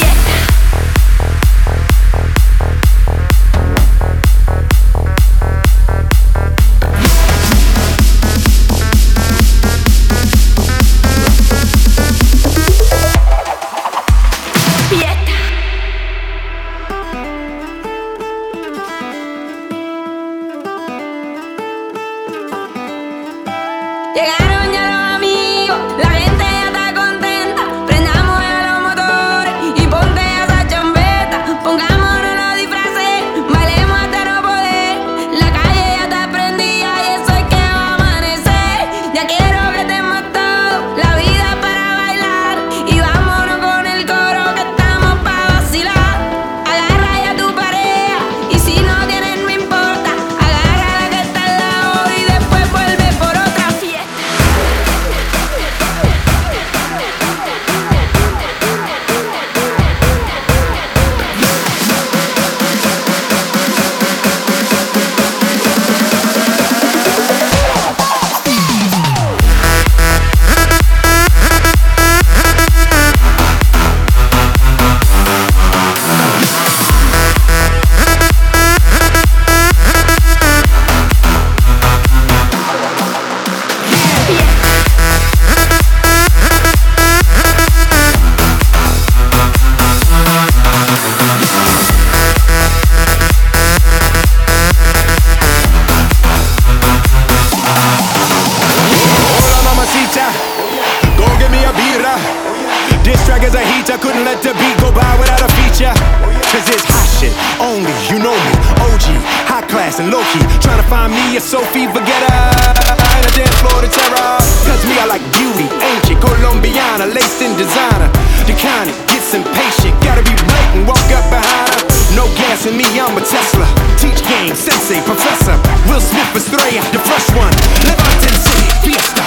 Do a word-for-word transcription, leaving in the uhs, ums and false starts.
Llegaron ya los amigos, la gente ya está contenta. Prendamos ya los motores y ponte esa chambeta. Pongámonos los disfraces, bailemos hasta no poder. La calle ya está prendida y eso es que va a amanecer. Ya quiero que estemos todos, la vida es para bailar. Y vámonos con el coro que estamos para vacilar. Agarra ya a tu pareja y si no tienes no importa. Agarra a la que está al lado y después vuelve por otra fiesta. Go get me a birra. This track is a heater, couldn't let the beat go by without a feature. Cause it's hot shit, only, you know me, O G, high class and low-key. Trying to find me a Sophie, forget her. And a dance floor to terror. Cause me, I like beauty, ancient, Colombiana, laced in designer. The kind that gets impatient, gotta be blatant, walk up behind her. No gas in me, I'm a Tesla. Teach game, sensei, professor. Will Smith, Estrella, the fresh one. Live out in the city, fiesta.